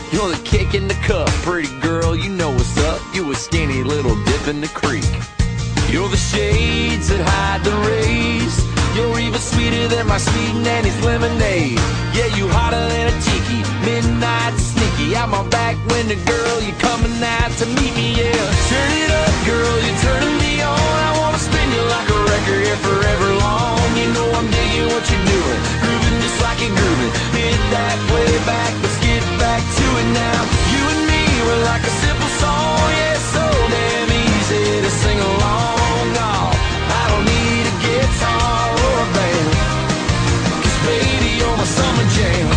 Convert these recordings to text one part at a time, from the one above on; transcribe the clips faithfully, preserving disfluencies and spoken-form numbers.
You're the kick in the cup, pretty girl, you know what's up. You a skinny little dip in the creek. You're the shades that hide the rays. You're even sweeter than my sweet nanny's lemonade. Yeah, you hotter than a tiki, midnight sneaky. Out my back window, girl, you coming out to meet me, yeah. Turn it up, girl, you're turning me on. I wanna spin you like a record here forever long. You know I'm digging what you're doing, grooving just like you're grooving. Hit that way back, let's get back to it now. You and me, we're like a simple song, yeah, so damn easy to sing along. No, I don't need a guitar or a band, 'cause baby, you're my summer jam.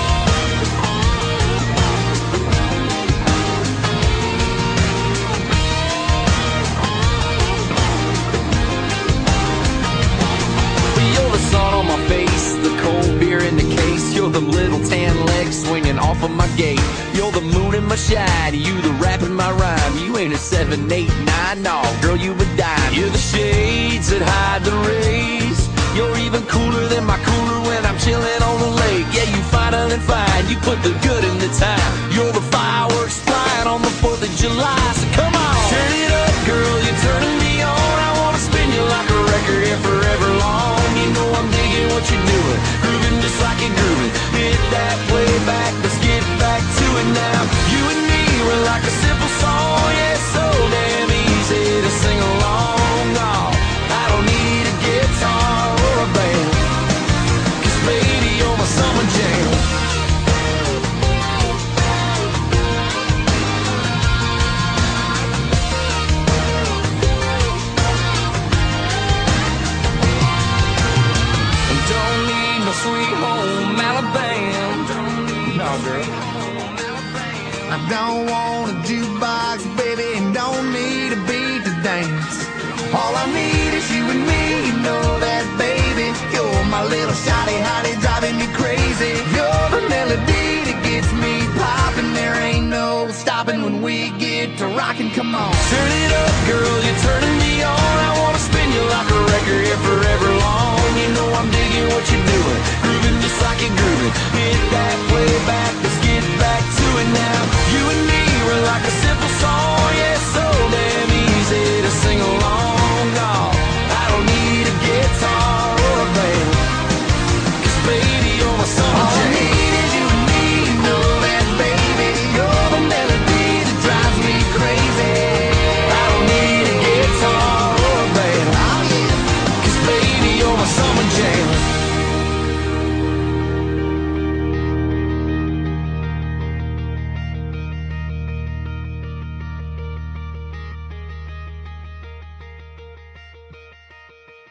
You're the sun on my face, the cold beer in the case. You're the little tan legs swinging off of my gate. You're the moon in my shine, you the rap in my rhyme. You ain't a seven, eight, nine, no, girl, you a dime. You're the shades that hide the rays. You're even cooler than my cooler when I'm chilling on the lake. Yeah, you finer than fine, you put the good in the time. You're the fireworks flying on the fourth of July, so come on. Turn it up, girl, you're turning me on. I wanna spin you like a record here forever long. You know I'm digging what you're doing, grooving just like you're grooving. Hit that way back, let's get back to it now. You and me, we're like a simple song, yeah, so damn easy to sing along. No, I don't need a guitar or a band, 'cause baby, you're my summer jam. Don't need no sweet home Alabama. No, girl. I don't want a jukebox, baby, and don't need a beat to dance. All I need is you and me, you know that, baby. You're my little shawty hottie driving me crazy. You're the melody that gets me popping. There ain't no stopping when we get to rockin', come on. Turn it up, girl,